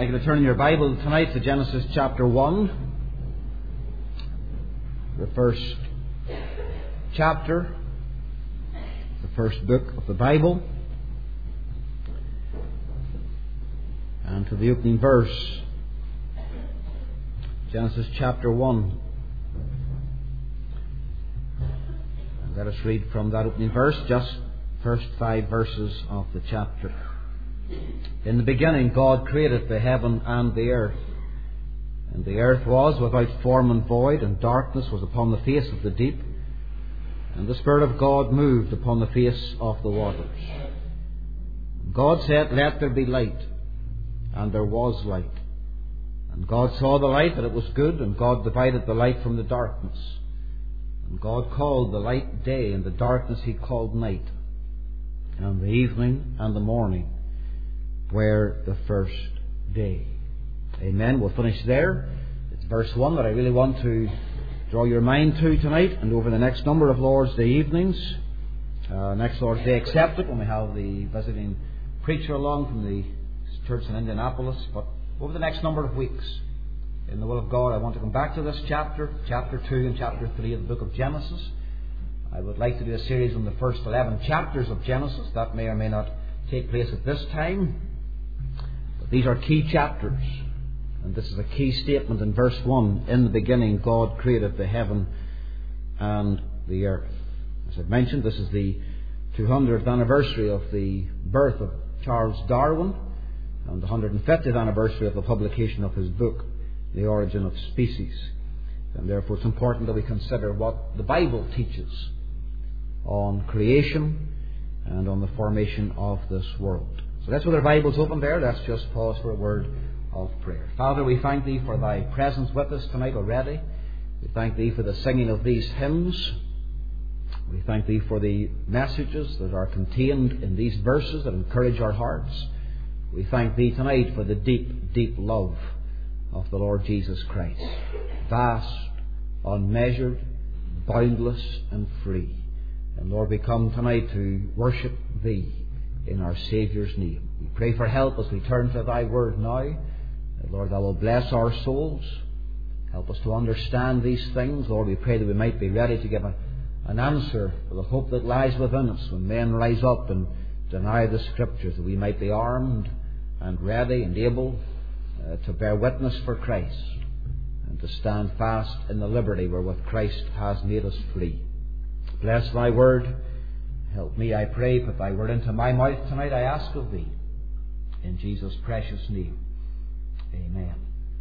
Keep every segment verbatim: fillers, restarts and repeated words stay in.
I'd like you to turn in your Bible tonight to Genesis chapter one, the first chapter, the first book of the Bible, and to the opening verse, Genesis chapter one. And let us read from that opening verse, just first five verses of the chapter. In the beginning God created the heaven and the earth. And the earth was without form and void, and darkness was upon the face of the deep. And the Spirit of God moved upon the face of the waters. God said, "Let there be light." And there was light. And God saw the light, that it was good, and God divided the light from the darkness. And God called the light day, and the darkness He called night. And the evening and the morning were the first day. Amen. We'll finish there. It's verse one that I really want to draw your mind to tonight, and over the next number of Lord's Day evenings, uh, next Lord's Day excepted, when we have the visiting preacher along from the church in Indianapolis, but over the next number of weeks, in the will of God, I want to come back to this chapter, chapter two and chapter three of the book of Genesis. I would like to do a series on the first eleven chapters of Genesis. That may or may not take place at this time. These are key chapters, and this is a key statement in verse one. In the beginning God created the heaven and the earth. As I've mentioned, this is the two hundredth anniversary of the birth of Charles Darwin, and the one hundred fiftieth anniversary of the publication of his book, The Origin of Species. And therefore it's important that we consider what the Bible teaches on creation and on the formation of this world. So that's with our Bibles open there. Let's just pause for a word of prayer. Father, we thank Thee for Thy presence with us tonight already. We thank Thee for the singing of these hymns. We thank Thee for the messages that are contained in these verses that encourage our hearts. We thank Thee tonight for the deep, deep love of the Lord Jesus Christ. Vast, unmeasured, boundless and free. And Lord, we come tonight to worship Thee in our Saviour's name. We pray for help as we turn to Thy Word now. Lord, Thou will bless our souls. Help us to understand these things. Lord, we pray that we might be ready to give a, an answer for the hope that lies within us when men rise up and deny the Scriptures, that we might be armed and ready and able uh, to bear witness for Christ and to stand fast in the liberty wherewith Christ has made us free. Bless Thy Word. Help me, I pray, put Thy Word into my mouth tonight, I ask of Thee. In Jesus' precious name. Amen.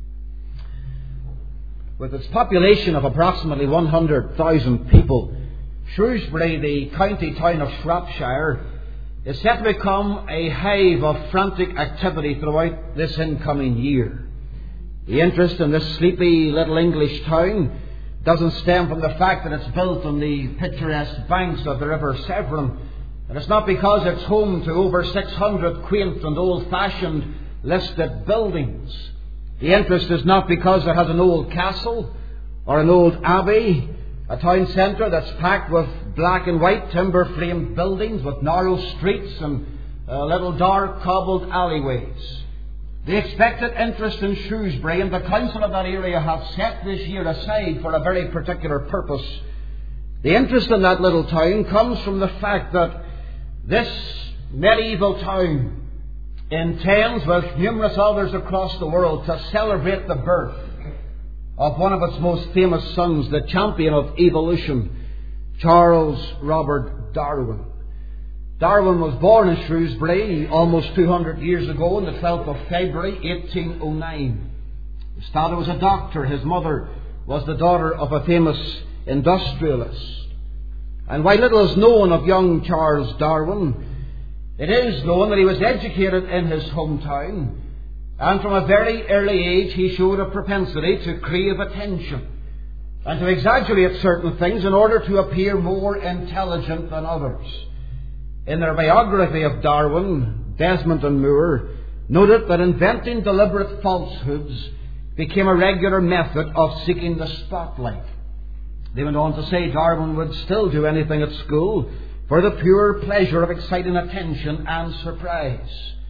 With its population of approximately one hundred thousand people, Shrewsbury, the county town of Shropshire, is set to become a hive of frantic activity throughout this incoming year. The interest in this sleepy little English town doesn't stem from the fact that it's built on the picturesque banks of the River Severn. And it's not because it's home to over six hundred quaint and old-fashioned listed buildings. The interest is not because it has an old castle or an old abbey, a town centre that's packed with black and white timber-framed buildings with narrow streets and uh, little dark cobbled alleyways. The expected interest in Shrewsbury and the council of that area have set this year aside for a very particular purpose. The interest in that little town comes from the fact that this medieval town intends, with numerous others across the world, to celebrate the birth of one of its most famous sons, the champion of evolution, Charles Robert Darwin. Darwin was born in Shrewsbury almost two hundred years ago on the twelfth of February eighteen oh nine. His father was a doctor. His mother was the daughter of a famous industrialist. And while little is known of young Charles Darwin, it is known that he was educated in his hometown, and from a very early age he showed a propensity to crave attention and to exaggerate certain things in order to appear more intelligent than others. In their biography of Darwin, Desmond and Moore noted that inventing deliberate falsehoods became a regular method of seeking the spotlight. They went on to say Darwin would still do anything at school for the pure pleasure of exciting attention and surprise.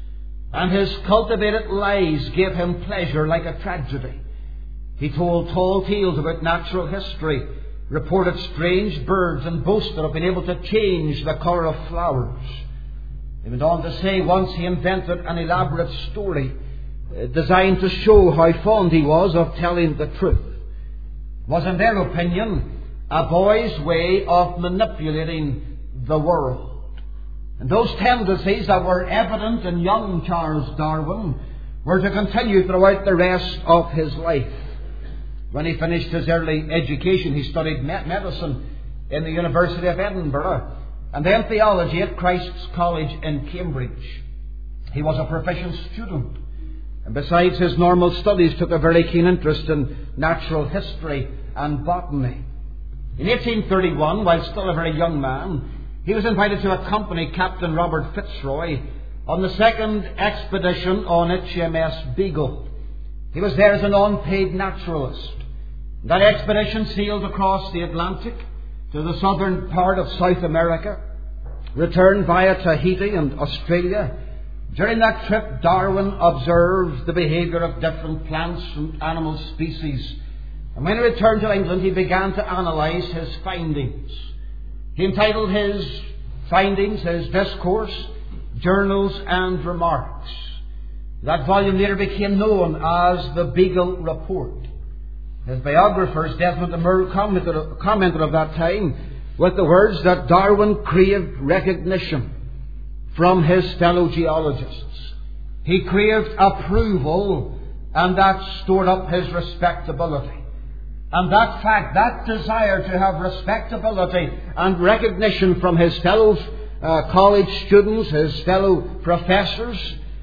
and his cultivated lies gave him pleasure like a tragedy. He told tall tales about natural history, reported strange birds, and boasted of being able to change the colour of flowers. He went on to say once he invented an elaborate story uh, designed to show how fond he was of telling the truth. It was, in their opinion, a boy's way of manipulating the world. And those tendencies that were evident in young Charles Darwin were to continue throughout the rest of his life. When he finished his early education, he studied medicine in the University of Edinburgh and then theology at Christ's College in Cambridge. He was a proficient student, and besides his normal studies, took a very keen interest in natural history and botany. In eighteen thirty-one, while still a very young man, he was invited to accompany Captain Robert Fitzroy on the second expedition on H M S Beagle. He was there as an unpaid naturalist. That expedition sailed across the Atlantic to the southern part of South America, returned via Tahiti and Australia. During that trip, Darwin observed the behaviour of different plants and animal species. And when he returned to England, he began to analyse his findings. He entitled his findings, his discourse, Journals and Remarks. That volume later became known as the Beagle Report. His biographers, Desmond and Merle, commented, commented of that time with the words that Darwin craved recognition from his fellow geologists. He craved approval, and that stored up his respectability. And that fact, that desire to have respectability and recognition from his fellow uh, college students, his fellow professors,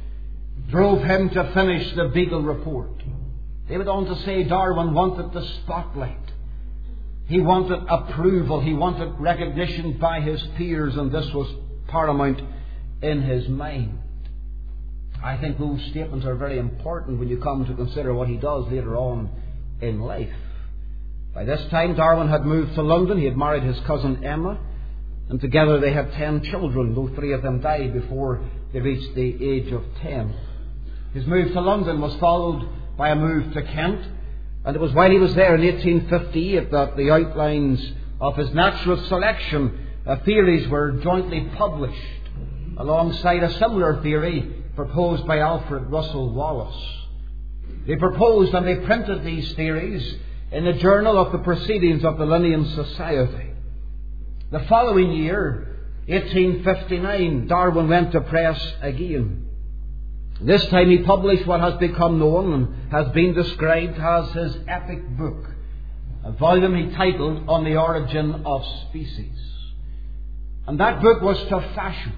drove him to finish the Beagle Report. They went on to say Darwin wanted the spotlight. He wanted approval. He wanted recognition by his peers, and this was paramount in his mind. I think those statements are very important when you come to consider what he does later on in life. By this time, Darwin had moved to London. He had married his cousin Emma, and together they had ten children, though three of them died before they reached the age of ten. His move to London was followed by a move to Kent, and it was while he was there in eighteen fifty-eight that the outlines of his natural selection uh, theories were jointly published, alongside a similar theory proposed by Alfred Russel Wallace. They proposed and they printed these theories in the Journal of the Proceedings of the Linnean Society. The following year, eighteen fifty-nine, Darwin went to press again. This time he published what has become known and has been described as his epic book, a volume he titled On the Origin of Species. And that book was to fashion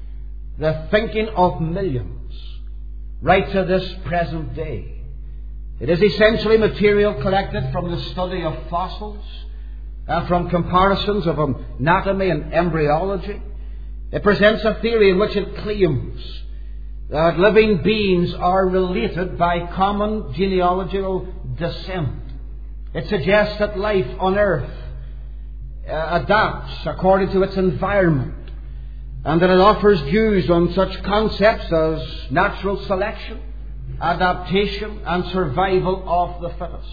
the thinking of millions right to this present day. It is essentially material collected from the study of fossils and from comparisons of anatomy and embryology. It presents a theory in which it claims that living beings are related by common genealogical descent. It suggests that life on Earth uh, adapts according to its environment, and that it offers views on such concepts as natural selection, adaptation, and survival of the fittest.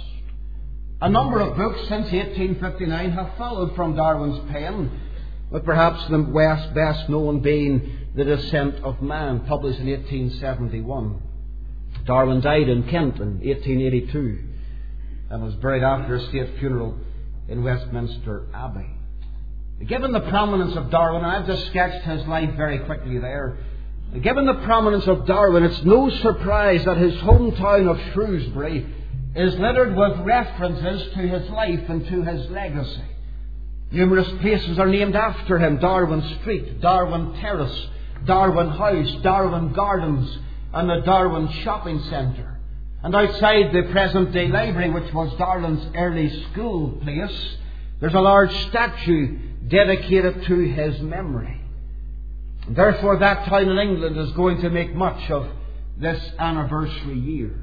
A number of books since eighteen fifty-nine have followed from Darwin's pen, with perhaps the best known being The Descent of Man, published in eighteen seventy-one. Darwin died in Kent in eighteen eighty-two and was buried after a state funeral in Westminster Abbey. Given the prominence of Darwin, and I've just sketched his life very quickly there, given the prominence of Darwin, it's no surprise that his hometown of Shrewsbury is littered with references to his life and to his legacy. Numerous places are named after him: Darwin Street, Darwin Terrace, Darwin House, Darwin Gardens, and the Darwin Shopping Centre. And outside the present-day library, which was Darwin's early school place, there's a large statue dedicated to his memory. And therefore, that town in England is going to make much of this anniversary year.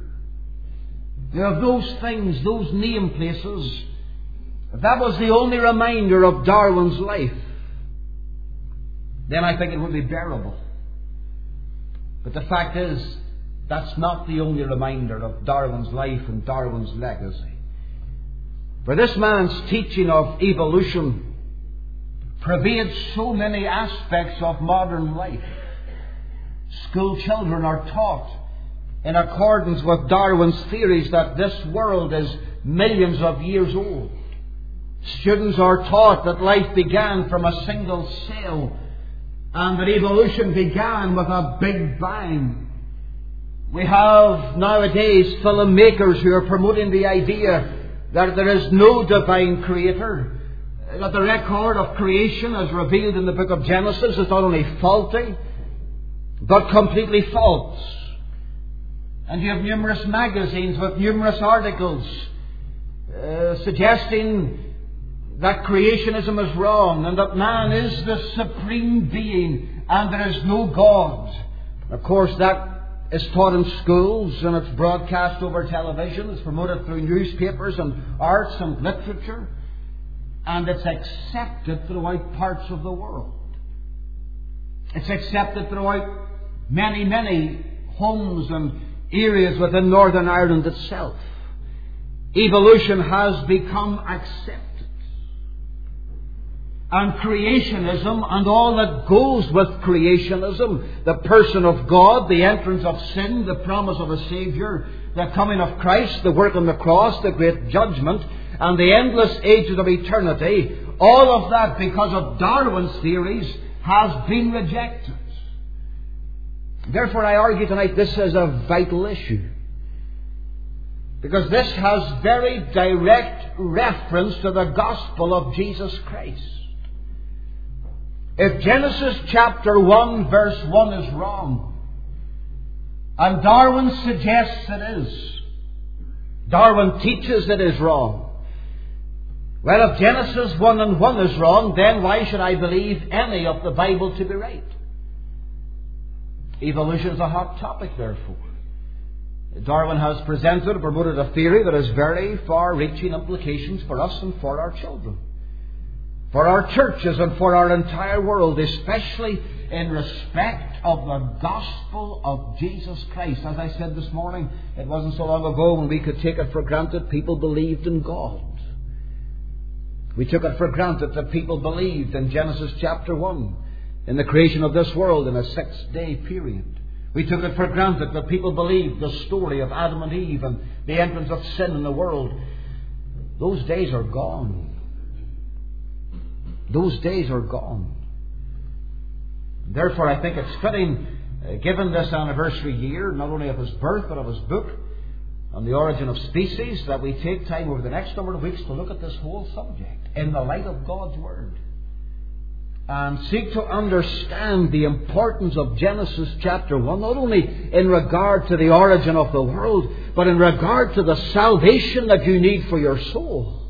Now, of those things, those name places, if that was the only reminder of Darwin's life, then I think it would be bearable. But the fact is, that's not the only reminder of Darwin's life and Darwin's legacy. For this man's teaching of evolution pervades so many aspects of modern life. School children are taught, in accordance with Darwin's theories, that this world is millions of years old. Students are taught that life began from a single cell and that evolution began with a big bang. We have nowadays filmmakers who are promoting the idea that there is no divine creator, that the record of creation as revealed in the book of Genesis is not only faulty, but completely false. And you have numerous magazines with numerous articles uh, suggesting that creationism is wrong and that man is the supreme being and there is no God. Of course, that is taught in schools and it's broadcast over television. It's promoted through newspapers and arts and literature. And it's accepted throughout parts of the world. It's accepted throughout many, many homes and areas within Northern Ireland itself. Evolution has become accepted. And creationism and all that goes with creationism, the person of God, the entrance of sin, the promise of a Saviour, the coming of Christ, the work on the cross, the great judgment, and the endless ages of eternity, all of that, because of Darwin's theories, has been rejected. Therefore, I argue tonight this is a vital issue. Because this has very direct reference to the gospel of Jesus Christ. If Genesis chapter one verse one is wrong, and Darwin suggests it is, Darwin teaches it is wrong, well, if Genesis one and one is wrong, then why should I believe any of the Bible to be right? Evolution is a hot topic, therefore. Darwin has presented and promoted a theory that has very far-reaching implications for us and for our children, for our churches and for our entire world, especially in respect of the gospel of Jesus Christ. As I said this morning, it wasn't so long ago when we could take it for granted people believed in God. We took it for granted that people believed in Genesis chapter one, in the creation of this world in a six-day period. We took it for granted that people believed the story of Adam and Eve and the entrance of sin in the world. Those days are gone. Those days are gone. Therefore, I think it's fitting, uh, given this anniversary year, not only of his birth, but of his book on the origin of species, that we take time over the next number of weeks to look at this whole subject in the light of God's Word. And seek to understand the importance of Genesis chapter one, not only in regard to the origin of the world, but in regard to the salvation that you need for your soul.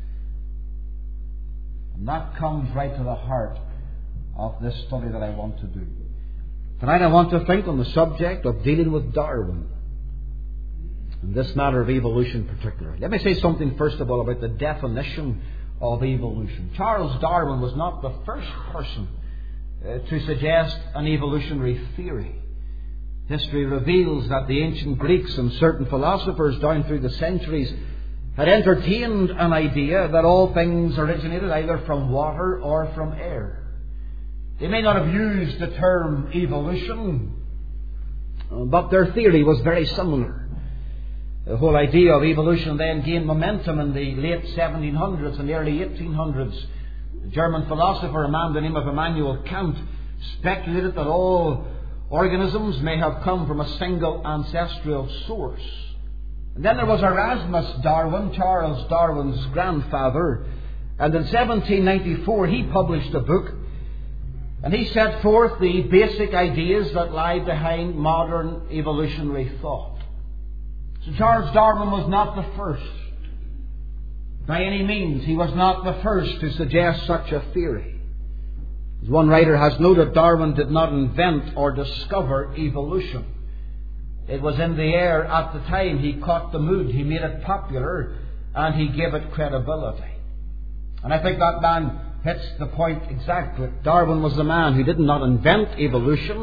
And that comes right to the heart of this study that I want to do. Tonight I want to think on the subject of dealing with Darwin, in this matter of evolution particularly. Let me say something first of all about the definition of evolution. Charles Darwin was not the first person uh, to suggest an evolutionary theory. History reveals that the ancient Greeks and certain philosophers down through the centuries had entertained an idea that all things originated either from water or from air. They may not have used the term evolution, but their theory was very similar. The whole idea of evolution then gained momentum in the late seventeen hundreds and the early eighteen hundreds. The German philosopher, a man by the name of Immanuel Kant, speculated that all organisms may have come from a single ancestral source. And then there was Erasmus Darwin, Charles Darwin's grandfather, and in seventeen ninety-four he published a book, and he set forth the basic ideas that lie behind modern evolutionary thought. So Charles Darwin was not the first. By any means, he was not the first to suggest such a theory. As one writer has noted, Darwin did not invent or discover evolution. It was in the air at the time. He caught the mood, he made it popular, and he gave it credibility. And I think that man hits the point exactly. Darwin was the man who did not invent evolution,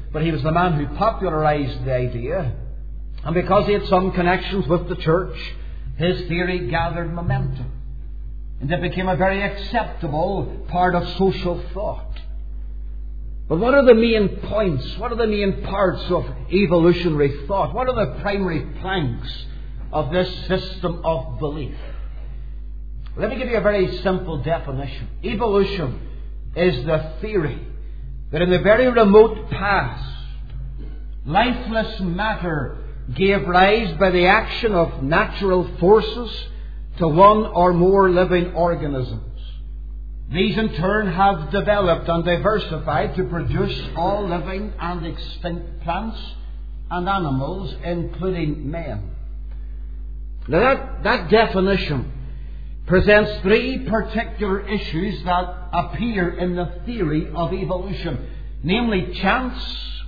but he was the man who popularized the idea. And because he had some connections with the church, his theory gathered momentum. And it became a very acceptable part of social thought. But what are the main points? What are the main parts of evolutionary thought? What are the primary planks of this system of belief? Let me give you a very simple definition. Evolution is the theory that in the very remote past, lifeless matter gave rise by the action of natural forces to one or more living organisms. These in turn have developed and diversified to produce all living and extinct plants and animals, including men. Now that, that definition presents three particular issues that appear in the theory of evolution, namely chance,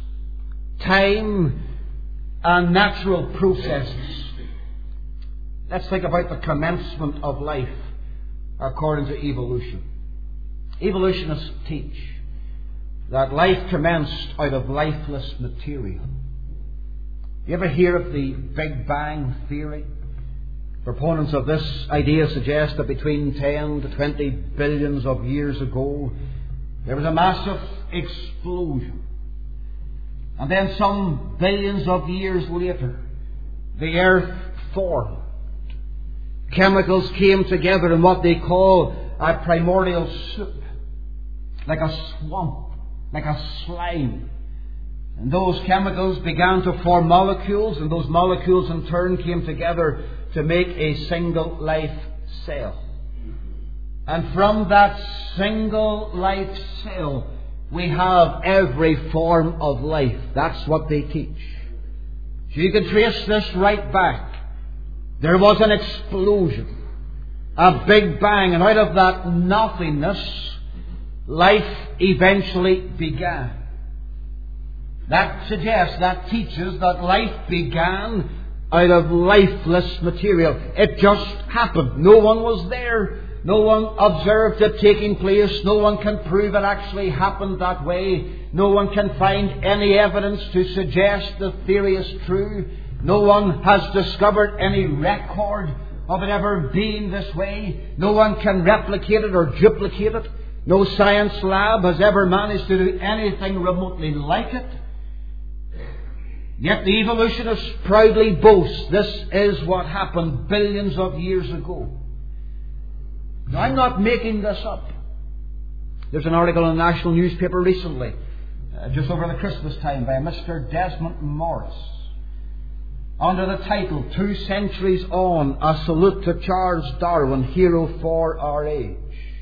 time, and natural processes. Let's think about the commencement of life according to evolution. Evolutionists teach that life commenced out of lifeless material. You ever hear of the Big Bang theory? Proponents of this idea suggest that between ten to twenty billions of years ago, there was a massive explosion. And then some billions of years later, the earth formed. Chemicals came together in what they call a primordial soup, like a swamp, like a slime. And those chemicals began to form molecules, and those molecules in turn came together to make a single life cell. And from that single life cell, we have every form of life. That's what they teach. So you can trace this right back. There was an explosion, a Big Bang, and out of that nothingness, life eventually began. That suggests, that teaches that life began out of lifeless material. It just happened. No one was there. No one observed it taking place. No one can prove it actually happened that way. No one can find any evidence to suggest the theory is true. No one has discovered any record of it ever being this way. No one can replicate it or duplicate it. No science lab has ever managed to do anything remotely like it. Yet the evolutionists proudly boast this is what happened billions of years ago. Now, I'm not making this up. There's an article in a national newspaper recently, uh, just over the Christmas time, by a Mister Desmond Morris, under the title, Two Centuries On, a Salute to Charles Darwin, Hero for Our Age.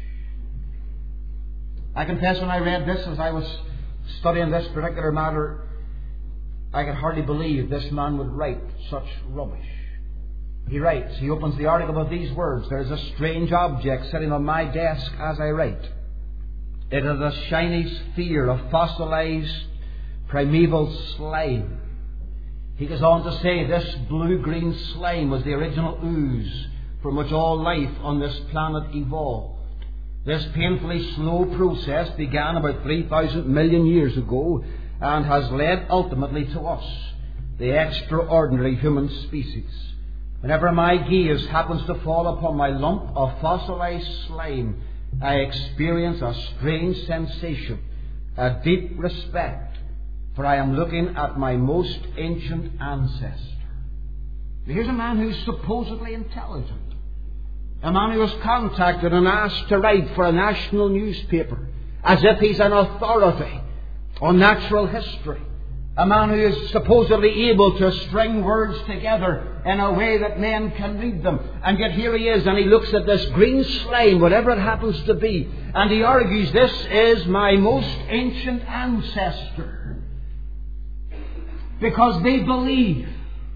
I confess when I read this as I was studying this particular matter, I could hardly believe this man would write such rubbish. He writes, he opens the article with these words: "There is a strange object sitting on my desk as I write. It is a shiny sphere of fossilized primeval slime." He goes on to say this blue-green slime was the original ooze from which all life on this planet evolved. This painfully slow process began about three thousand million years ago and has led ultimately to us, the extraordinary human species. Whenever my gaze happens to fall upon my lump of fossilized slime, I experience a strange sensation, a deep respect, for I am looking at my most ancient ancestor. Here's a man who's supposedly intelligent, a man who was contacted and asked to write for a national newspaper, as if he's an authority on natural history. A man who is supposedly able to string words together in a way that men can read them. And yet here he is, and he looks at this green slime, whatever it happens to be, and he argues, this is my most ancient ancestor. Because they believe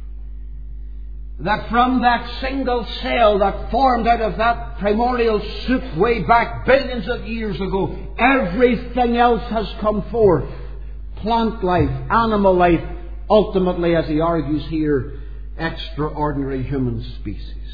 that from that single cell that formed out of that primordial soup way back billions of years ago, everything else has come forth. Plant life, animal life, ultimately, as he argues here, extraordinary human species.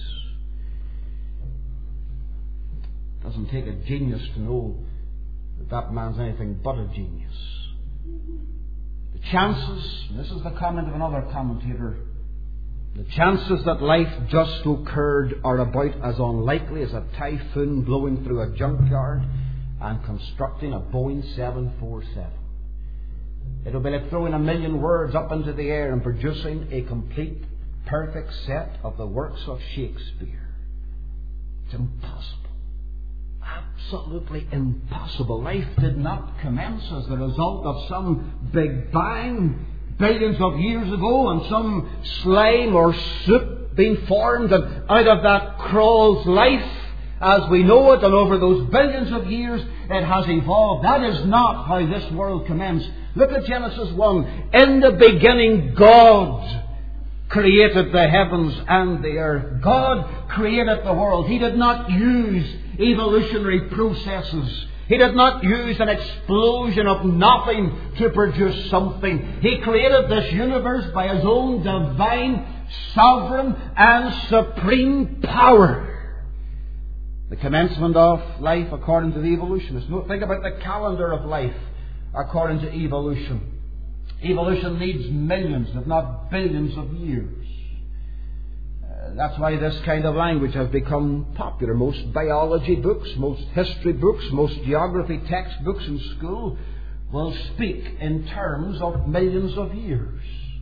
It doesn't take a genius to know that that man's anything but a genius. The chances, and this is the comment of another commentator, the chances that life just occurred are about as unlikely as a typhoon blowing through a junkyard and constructing a Boeing seven forty-seven. It will be like throwing a million words up into the air and producing a complete, perfect set of the works of Shakespeare. It's impossible. Absolutely impossible. Life did not commence as the result of some big bang billions of years ago and some slime or soup being formed, and out of that crawls life as we know it, and over those billions of years it has evolved. That is not how this world commenced. Look at Genesis one. In the beginning God created the heavens and the earth. God created the world. He did not use evolutionary processes. He did not use an explosion of nothing to produce something. He created this universe by His own divine, sovereign and supreme power. The commencement of life according to the evolutionists. No, think about the calendar of life according to evolution. Evolution needs millions, if not billions of years. Uh, that's why this kind of language has become popular. Most biology books, most history books, most geography textbooks in school will speak in terms of millions of years.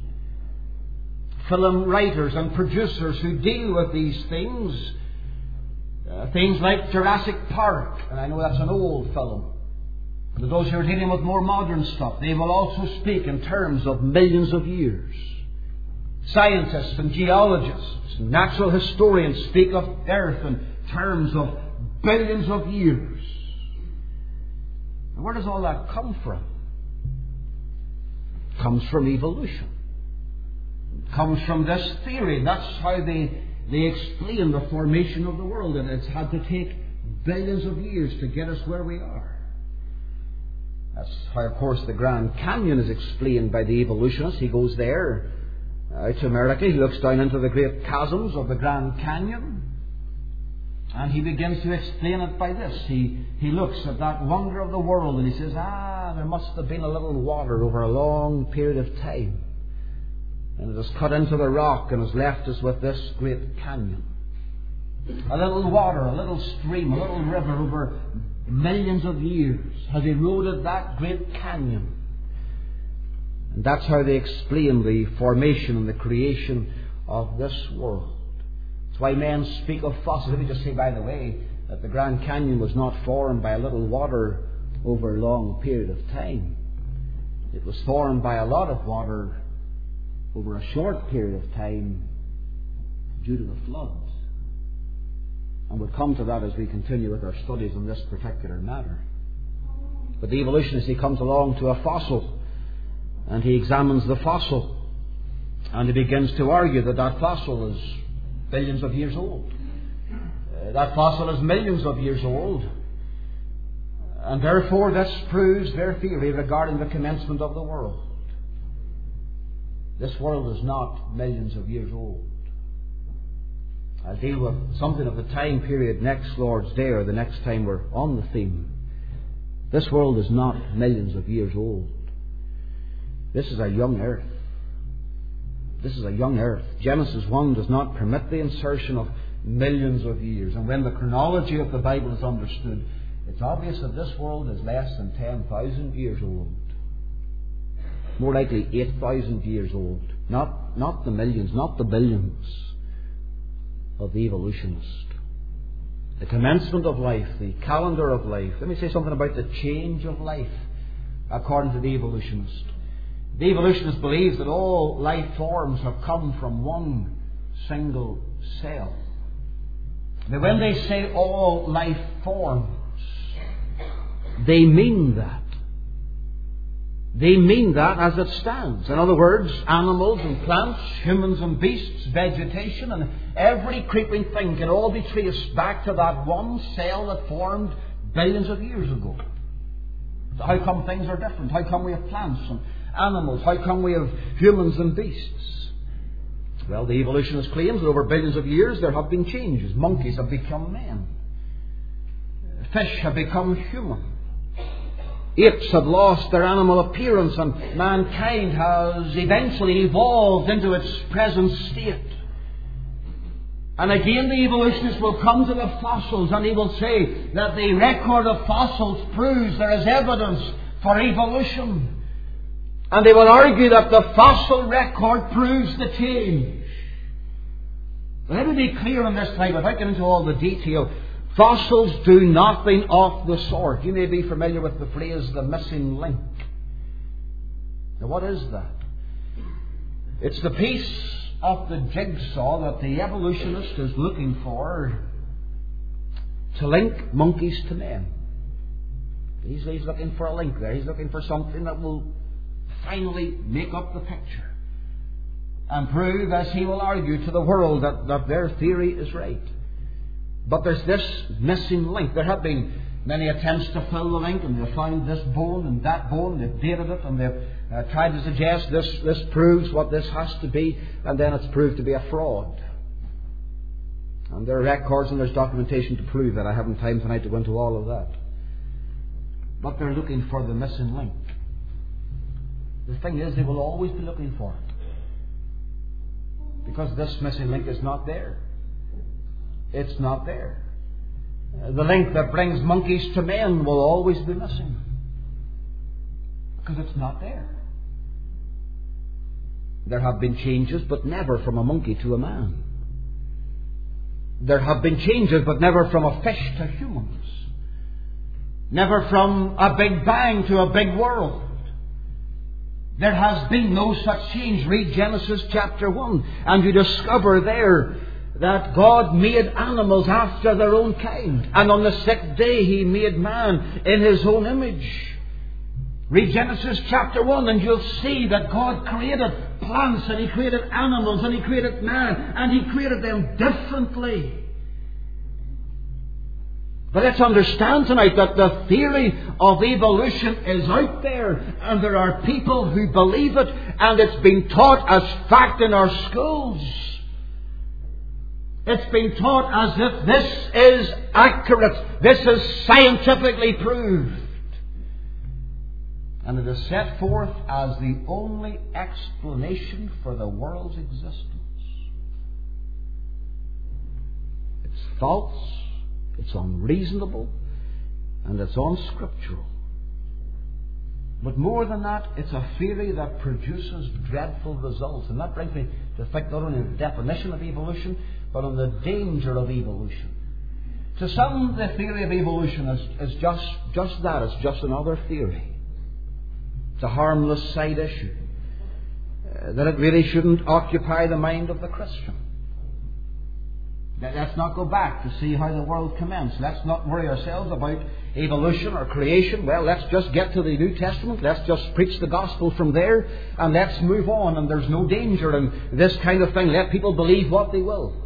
Film writers and producers who deal with these things, uh, things like Jurassic Park, and I know that's an old film, but those who are dealing with more modern stuff, they will also speak in terms of millions of years. Scientists and geologists, natural historians speak of Earth in terms of billions of years. And where does all that come from? It comes from evolution. It comes from this theory. That's how they, they explain the formation of the world. And it's had to take billions of years to get us where we are. That's how, of course, the Grand Canyon is explained by the evolutionist. He goes there, out to America. He looks down into the great chasms of the Grand Canyon. And he begins to explain it by this. He, he looks at that wonder of the world and he says, ah, there must have been a little water over a long period of time. And it has cut into the rock and has left us with this great canyon. A little water, a little stream, a little river over millions of years has eroded that great canyon. And that's how they explain the formation and the creation of this world. That's why men speak of fossils. Let me just say, by the way, that the Grand Canyon was not formed by a little water over a long period of time. It was formed by a lot of water over a short period of time due to the floods. And we'll come to that as we continue with our studies on this particular matter. But the evolutionist, he comes along to a fossil and he examines the fossil and he begins to argue that that fossil is billions of years old. Uh, that fossil is millions of years old. And therefore this proves their theory regarding the commencement of the world. This world is not millions of years old. I'll deal with something of the time period next Lord's Day or the next time we're on the theme. This world is not millions of years old. This is a young earth. This is a young earth. Genesis one does not permit the insertion of millions of years. And when the chronology of the Bible is understood, it's obvious that this world is less than ten thousand years old. More likely eight thousand years old. Not, not the millions, not the billions of the evolutionist. The commencement of life, the calendar of life. Let me say something about the change of life according to the evolutionist. The evolutionist believes that all life forms have come from one single cell. Now, when they say all life forms, they mean that. They mean that as it stands. In other words, animals and plants, humans and beasts, vegetation, and every creeping thing can all be traced back to that one cell that formed billions of years ago. How come things are different? How come we have plants and animals? How come we have humans and beasts? Well, the evolutionist claims that over billions of years there have been changes. Monkeys have become men. Fish have become human. apes had lost their animal appearance, and mankind has eventually evolved into its present state. And again the evolutionists will come to the fossils, and he will say that the record of fossils proves there is evidence for evolution. And they will argue that the fossil record proves the change. Let me be clear on this time, without getting into all the detail. Fossils do nothing of the sort. You may be familiar with the phrase, the missing link. Now what is that? It's the piece of the jigsaw that the evolutionist is looking for to link monkeys to men. He's, he's looking for a link there. He's looking for something that will finally make up the picture and prove, as he will argue to the world, that, that their theory is right. But there's this missing link. There have been many attempts to fill the link, and they've found this bone and that bone, they've dated it, and they've uh, tried to suggest this, this proves what this has to be, and then it's proved to be a fraud. And there are records and there's documentation to prove that. I haven't time tonight to go into all of that. But they're looking for the missing link. The thing is, they will always be looking for it. Because this missing link is not there. It's not there. The link that brings monkeys to men will always be missing. Because it's not there. There have been changes, but never from a monkey to a man. There have been changes, but never from a fish to humans. Never from a big bang to a big world. There has been no such change. Read Genesis chapter one, and you discover there that God made animals after their own kind. And on the sixth day He made man in His own image. Read Genesis chapter one, and you'll see that God created plants, and He created animals, and He created man, and He created them differently. But let's understand tonight that the theory of evolution is out there, and there are people who believe it, and it's been taught as fact in our schools. It's been taught as if this is accurate, this is scientifically proved. And it is set forth as the only explanation for the world's existence. It's false. It's unreasonable, and it's unscriptural. But more than that, it's a theory that produces dreadful results. And that brings me to think not only on the definition of evolution, but on the danger of evolution. To some, the theory of evolution is, is just, just that. It's just another theory. It's a harmless side issue. Uh, that it really shouldn't occupy the mind of the Christian. Let's not go back to see how the world commenced. Let's not worry ourselves about evolution or creation. Well, let's just get to the New Testament. Let's just preach the gospel from there, and let's move on. And there's no danger in this kind of thing. Let people believe what they will.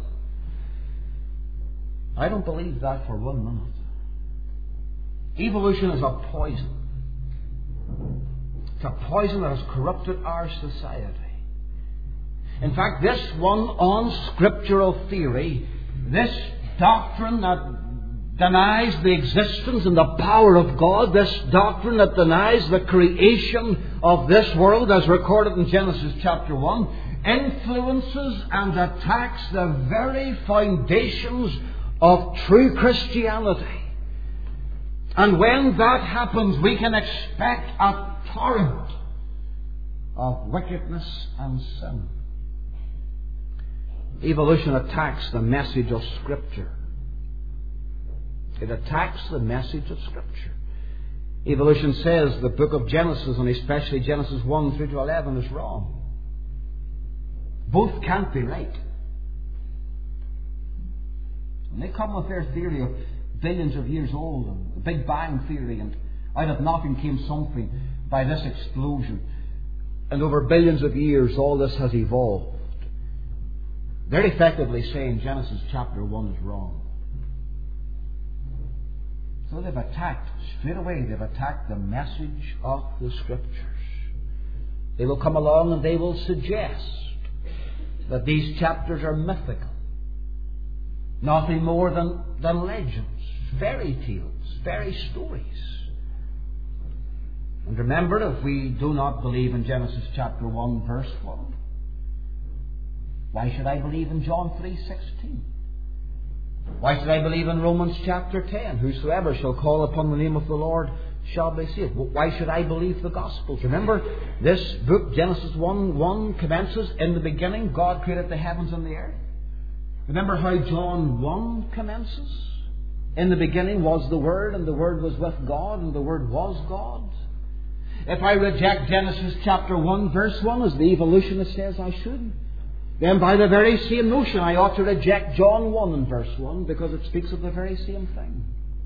I don't believe that for one minute. Evolution is a poison. It's a poison that has corrupted our society. In fact, this one unscriptural theory, this doctrine that denies the existence and the power of God, this doctrine that denies the creation of this world as recorded in Genesis chapter one, influences and attacks the very foundations of true Christianity. And when that happens, we can expect a torrent of wickedness and sin. Evolution attacks the message of Scripture. It attacks the message of Scripture. Evolution says the book of Genesis, and especially Genesis one through to eleven, is wrong. Both can't be right. And they come with their theory of billions of years old, and the Big Bang theory, and out of nothing came something by this explosion. And over billions of years, all this has evolved. They're effectively saying Genesis chapter one is wrong. So they've attacked, straight away, they've attacked the message of the Scriptures. They will come along and they will suggest that these chapters are mythical. Nothing more than, than legends, fairy tales, fairy stories. And remember, if we do not believe in Genesis chapter one, verse one, why should I believe in John three sixteen? Why should I believe in Romans chapter ten? Whosoever shall call upon the name of the Lord shall be saved. Why should I believe the Gospels? Remember, this book, Genesis one one, commences, in the beginning God created the heavens and the earth. Remember how John one commences? In the beginning was the Word, and the Word was with God, and the Word was God. If I reject Genesis chapter one, verse one, as the evolutionist says I should, then by the very same notion I ought to reject John one and verse one, because it speaks of the very same thing.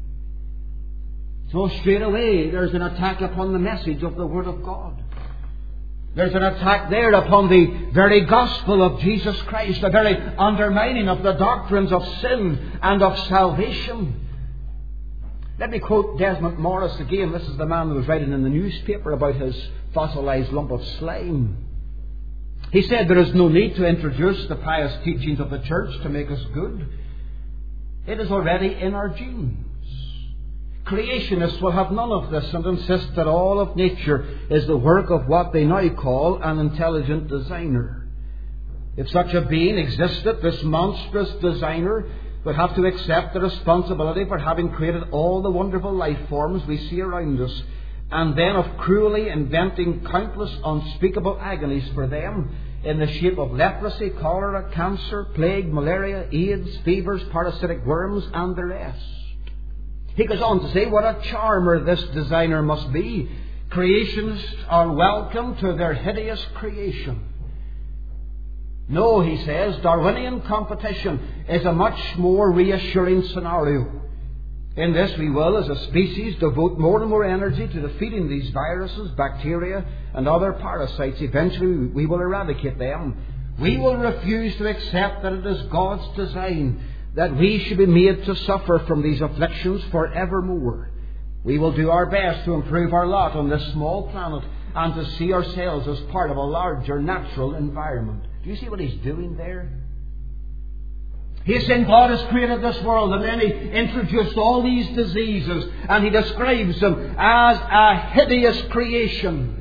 So straight away there's an attack upon the message of the Word of God. There's an attack there upon the very gospel of Jesus Christ, the very undermining of the doctrines of sin and of salvation. Let me quote Desmond Morris again. This is the man who was writing in the newspaper about his fossilized lump of slime. He said, there is no need to introduce the pious teachings of the church to make us good. It is already in our genes. Creationists will have none of this and insist that all of nature is the work of what they now call an intelligent designer. If such a being existed, this monstrous designer would have to accept the responsibility for having created all the wonderful life forms we see around us, and then of cruelly inventing countless unspeakable agonies for them in the shape of leprosy, cholera, cancer, plague, malaria, AIDS, fevers, parasitic worms, and the rest. He goes on to say, what a charmer this designer must be. Creationists are welcome to their hideous creation. No, he says, Darwinian competition is a much more reassuring scenario. In this we will, as a species, devote more and more energy to defeating these viruses, bacteria, and other parasites. Eventually we will eradicate them. We will refuse to accept that it is God's design that we should be made to suffer from these afflictions forevermore. We will do our best to improve our lot on this small planet and to see ourselves as part of a larger natural environment. Do you see what he's doing there? He's saying God has created this world, and then he introduced all these diseases, and he describes them as a hideous creation.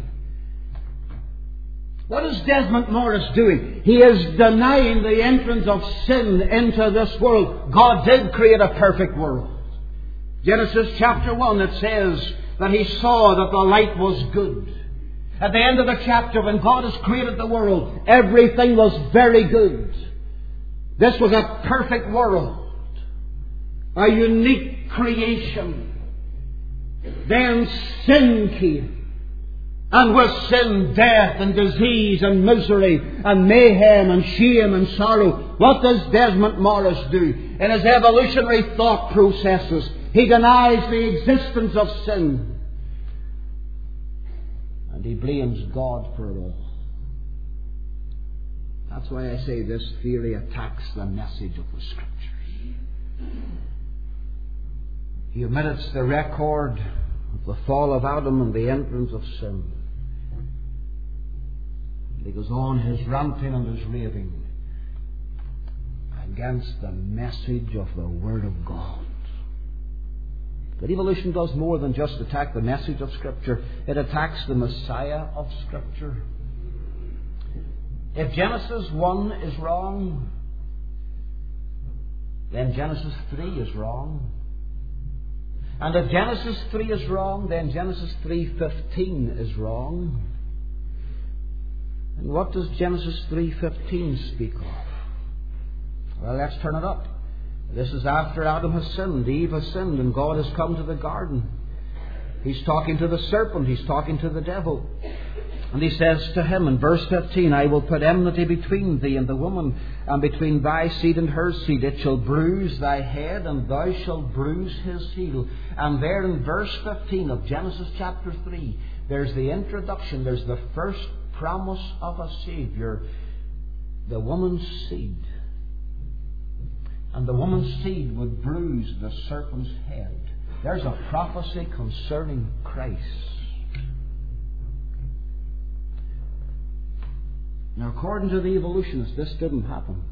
What is Desmond Morris doing? He is denying the entrance of sin into this world. God did create a perfect world. Genesis chapter one, it says that he saw that the light was good. At the end of the chapter, when God has created the world, everything was very good. This was a perfect world, a unique creation. Then sin came. And with sin, death and disease and misery and mayhem and shame and sorrow. What does Desmond Morris do? In his evolutionary thought processes, he denies the existence of sin. And he blames God for it all. That's why I say this theory attacks the message of the Scriptures. He omits the record of the fall of Adam and the entrance of sin. He goes on his ranting and his raving against the message of the Word of God. But evolution does more than just attack the message of Scripture. It attacks the Messiah of Scripture. If Genesis one is wrong, then Genesis three is wrong. And if Genesis three is wrong, then Genesis three fifteen is wrong. And what does Genesis three fifteen speak of? Well, let's turn it up. This is after Adam has sinned, Eve has sinned, and God has come to the garden. He's talking to the serpent, he's talking to the devil. And he says to him in verse fifteen, I will put enmity between thee and the woman, and between thy seed and her seed. It shall bruise thy head, and thou shalt bruise his heel. And there in verse fifteen of Genesis chapter three, there's the introduction, there's the first promise of a Saviour, the woman's seed. And the woman's seed would bruise the serpent's head. There's a prophecy concerning Christ. Now, according to the evolutionists, this didn't happen.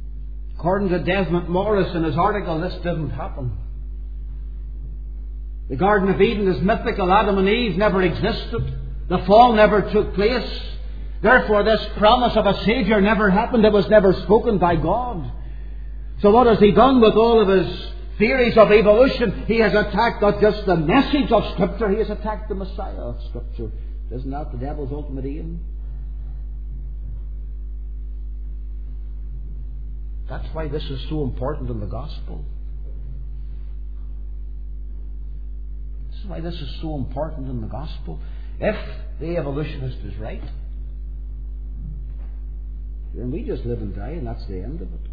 According to Desmond Morris in his article, this didn't happen. The Garden of Eden is mythical. Adam and Eve never existed. The fall never took place. Therefore, this promise of a Saviour never happened. It was never spoken by God. So what has He done with all of His theories of evolution? He has attacked not just the message of Scripture, He has attacked the Messiah of Scripture. Isn't that the devil's ultimate aim? That's why this is so important in the gospel. This is why this is so important in the gospel. If the evolutionist is right, then we just live and die, and that's the end of it.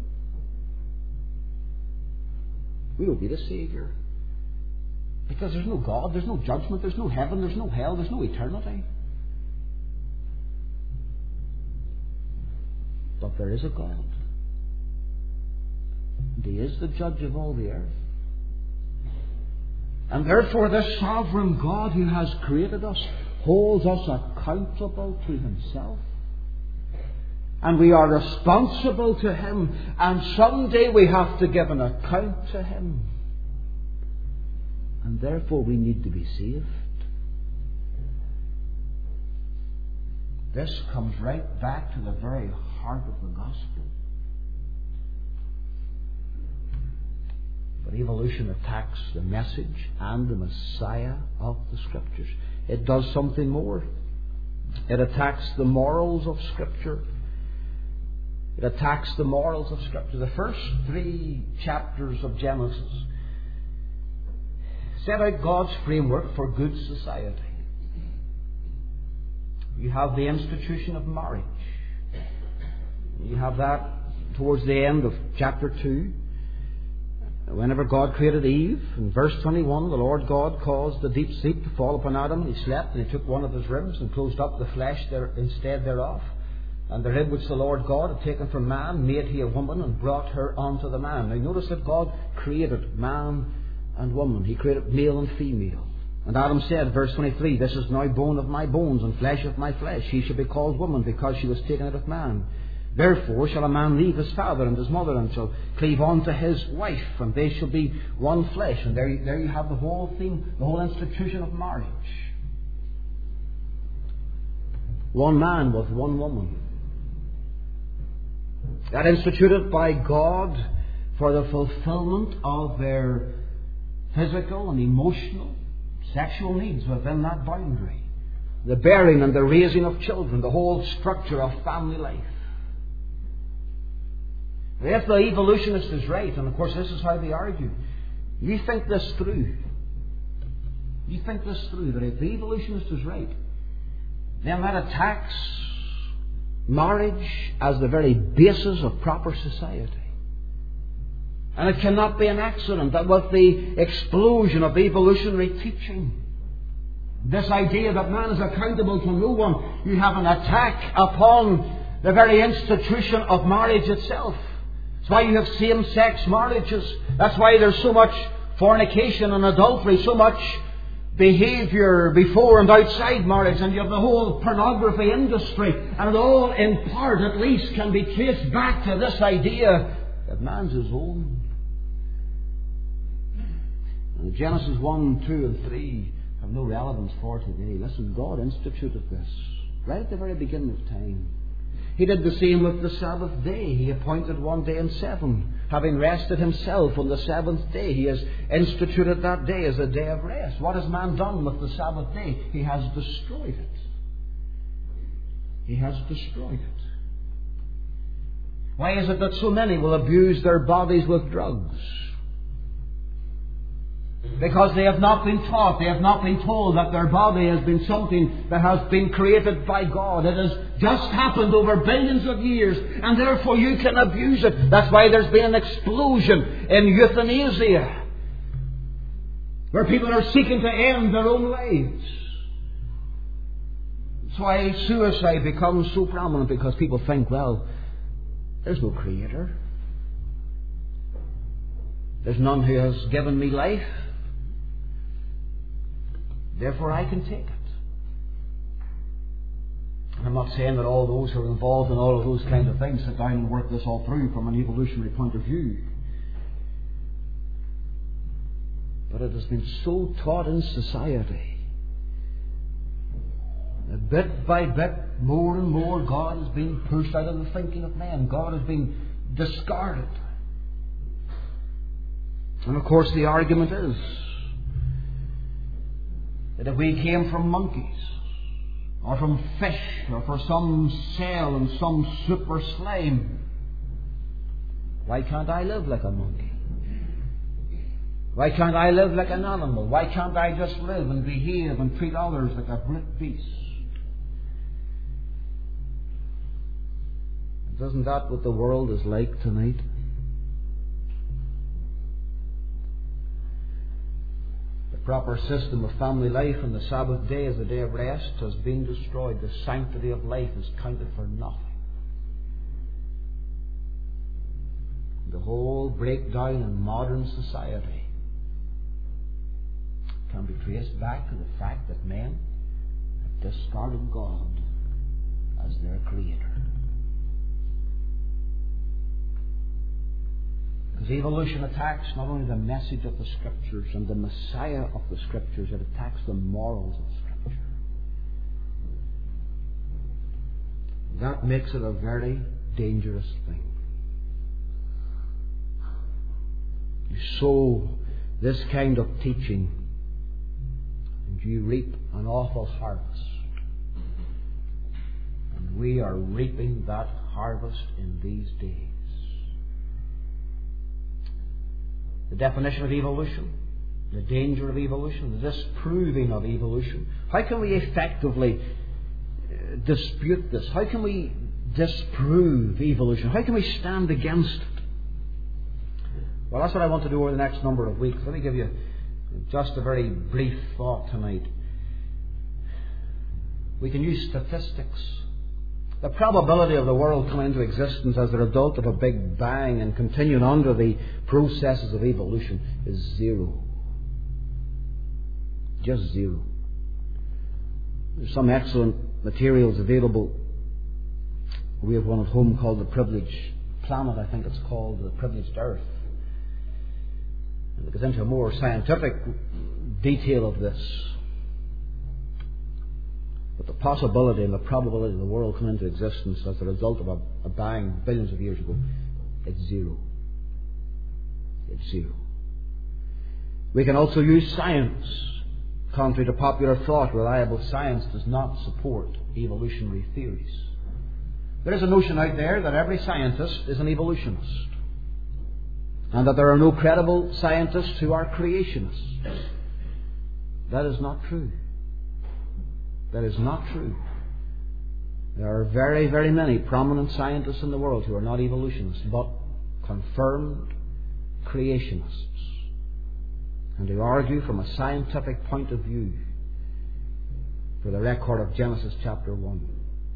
We don't need a Saviour. Because there's no God, there's no judgment, there's no heaven, there's no hell, there's no eternity. But there is a God. And He is the judge of all the earth. And therefore this sovereign God who has created us holds us accountable to Himself. And we are responsible to Him. And someday we have to give an account to Him. And therefore we need to be saved. This comes right back to the very heart of the gospel. But evolution attacks the message and the Messiah of the Scriptures. It does something more. It attacks the morals of Scripture. It attacks the morals of Scripture. The first three chapters of Genesis set out God's framework for good society. You have the institution of marriage. You have that towards the end of chapter two. Whenever God created Eve, in verse twenty-one, the Lord God caused the deep sleep to fall upon Adam, and he slept, and he took one of his ribs and closed up the flesh there instead thereof. And the rib which the Lord God had taken from man made he a woman, and brought her unto the man. Now notice that God created man and woman. He created male and female. And Adam said, verse twenty-three, This is now bone of my bones and flesh of my flesh. She shall be called woman, because she was taken out of man. Therefore shall a man leave his father and his mother, and shall cleave unto his wife, and they shall be one flesh. And there, there you have the whole thing, the whole institution of marriage. One man with one woman. That instituted by God for the fulfillment of their physical and emotional, sexual needs within that boundary. The bearing and the raising of children, the whole structure of family life. If the evolutionist is right, and of course this is how they argue, you think this through. You think this through, that if the evolutionist is right, then that attacks marriage as the very basis of proper society. And it cannot be an accident that with the explosion of evolutionary teaching, this idea that man is accountable to no one, you have an attack upon the very institution of marriage itself. That's why you have same-sex marriages. That's why there's so much fornication and adultery, so much behaviour before and outside marriage, and you have the whole pornography industry, and it all in part at least can be traced back to this idea that man's his own. And Genesis one, two and three have no relevance for today. Listen, God instituted this right at the very beginning of time. He did the same with the Sabbath day. He appointed one day in seven. Having rested Himself on the seventh day, He has instituted that day as a day of rest. What has man done with the Sabbath day? He has destroyed it. He has destroyed it. Why is it that so many will abuse their bodies with drugs? Because they have not been taught, they have not been told that their body has been something that has been created by God. It has just happened over billions of years, and therefore you can abuse it. That's why there's been an explosion in euthanasia, where people are seeking to end their own lives. That's why suicide becomes so prominent, because people think, well, there's no Creator. There's none who has given me life. Therefore I can take it. I'm not saying that all those who are involved in all of those kinds of things sit down and work this all through from an evolutionary point of view. But it has been so taught in society that bit by bit, more and more, God has been pushed out of the thinking of men. God has been discarded. And of course the argument is that if we came from monkeys, or from fish, or from some cell and some super slime, why can't I live like a monkey? Why can't I live like an animal? Why can't I just live and behave and treat others like a brute beast? And isn't that what the world is like tonight? The proper system of family life and the Sabbath day as a day of rest has been destroyed. The sanctity of life is counted for nothing. The whole breakdown in modern society can be traced back to the fact that men have discarded God as their Creator. Because evolution attacks not only the message of the Scriptures and the Messiah of the Scriptures, it attacks the morals of Scripture. That makes it a very dangerous thing. You sow this kind of teaching and you reap an awful harvest. And we are reaping that harvest in these days. The definition of evolution, the danger of evolution, the disproving of evolution. How can we effectively dispute this? How can we disprove evolution? How can we stand against it? Well, that's what I want to do over the next number of weeks. Let me give you just a very brief thought tonight. We can use statistics. The probability of the world coming into existence as a result of a big bang and continuing under the processes of evolution is zero. Just zero. There's some excellent materials available. We have one at home called The Privileged Planet, I think it's called, The Privileged Earth. And it goes into a more scientific detail of this. But the possibility and the probability of the world coming into existence as a result of a, a bang billions of years ago, it's zero. It's zero. We can also use science. Contrary to popular thought, reliable science does not support evolutionary theories. There is a notion out there that every scientist is an evolutionist, and that there are no credible scientists who are creationists. That is not true. That is not true. There are very, very many prominent scientists in the world who are not evolutionists, but confirmed creationists, and who argue from a scientific point of view for the record of Genesis chapter one.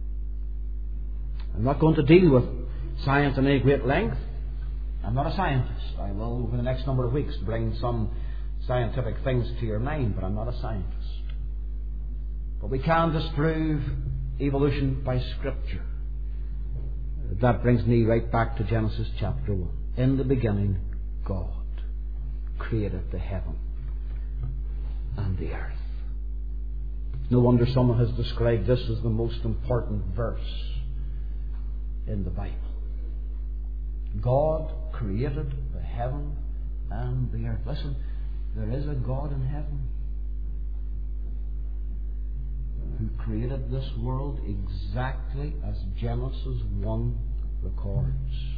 I'm not going to deal with science in any great length. I'm not a scientist. I will, over the next number of weeks, bring some scientific things to your mind, but I'm not a scientist. But we can disprove evolution by Scripture. That brings me right back to Genesis chapter one. In the beginning, God created the heaven and the earth. No wonder someone has described this as the most important verse in the Bible. God created the heaven and the earth. Listen, there is a God in heaven who created this world exactly as Genesis one records.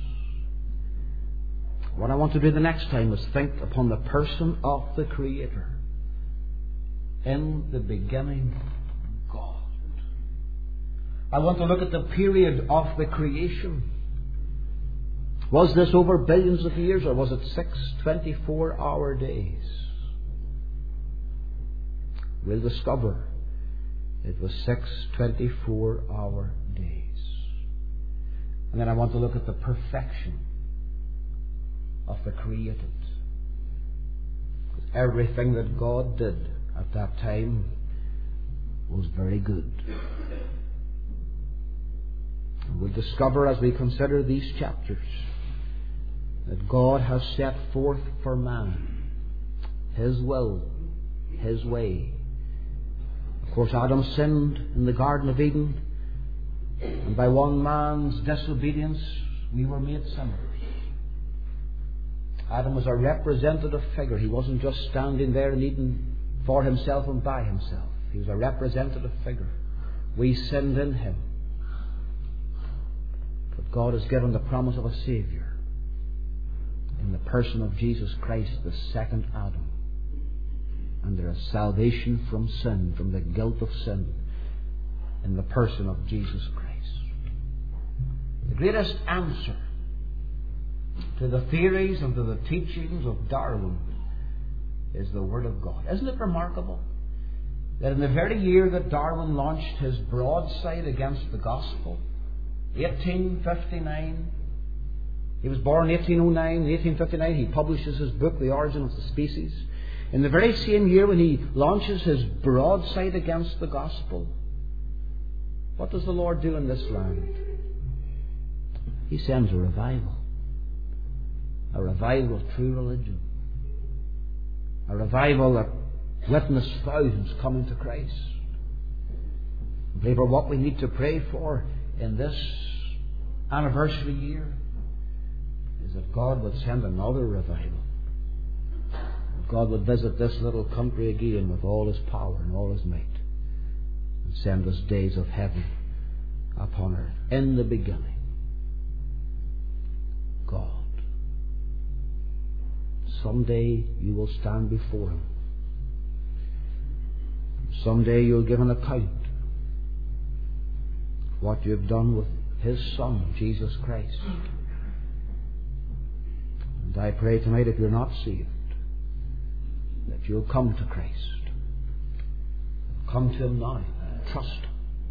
What I want to do the next time is think upon the person of the Creator. In the beginning, God. I want to look at the period of the creation. Was this over billions of years, or was it six twenty-four hour days? We'll discover it was six twenty-four hour days. And then I want to look at the perfection of the created. Everything that God did at that time was very good. And we'll discover as we consider these chapters that God has set forth for man His will, His way. Of course, Adam sinned in the Garden of Eden, and by one man's disobedience we were made sinners. Adam was a representative figure. He wasn't just standing there in Eden for himself and by himself. He was a representative figure. We sinned in him. But God has given the promise of a Saviour in the person of Jesus Christ, the second Adam. And there is salvation from sin, from the guilt of sin, in the person of Jesus Christ. The greatest answer to the theories and to the teachings of Darwin is the Word of God. Isn't it remarkable that in the very year that Darwin launched his broadside against the gospel, eighteen fifty-nine, he was born in eighteen oh nine, in eighteen fifty-nine he publishes his book, The Origin of the Species. In the very same year when he launches his broadside against the gospel, what does the Lord do in this land? He sends a revival. A revival of true religion. A revival that witnessed thousands coming to Christ. Believer, what we need to pray for in this anniversary year is that God would send another revival. God would visit this little country again with all His power and all His might, and send us days of heaven upon earth. In the beginning, God. Someday you will stand before Him. Someday you'll give an account of what you have done with His Son, Jesus Christ. And I pray tonight, if you're not saved, that you'll come to Christ. Come to Him now. Trust Him.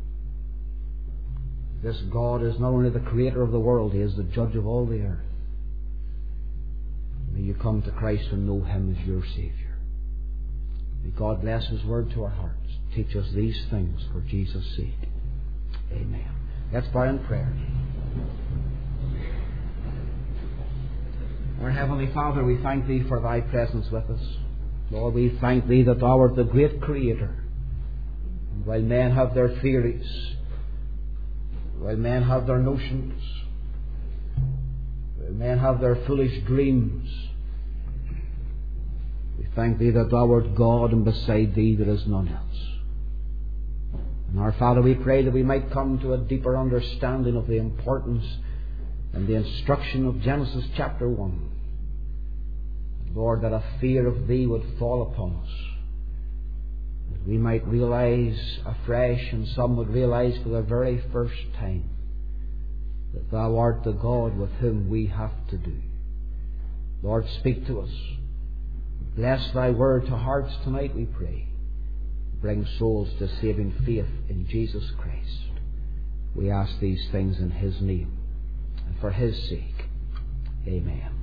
This God is not only the creator of the world, He is the judge of all the earth. May you come to Christ and know Him as your Saviour. May God bless His word to our hearts. Teach us these things for Jesus' sake. Amen. Let's bow in prayer. Our Heavenly Father, we thank Thee for Thy presence with us. Lord, we thank Thee that Thou art the great Creator. And while men have their theories, while men have their notions, while men have their foolish dreams, we thank Thee that Thou art God, and beside Thee there is none else. And our Father, we pray that we might come to a deeper understanding of the importance and the instruction of Genesis chapter one. Lord, that a fear of Thee would fall upon us, that we might realize afresh, and some would realize for the very first time, that Thou art the God with whom we have to do. Lord, speak to us. Bless Thy word to hearts tonight, we pray. Bring souls to saving faith in Jesus Christ. We ask these things in His name and for His sake. Amen.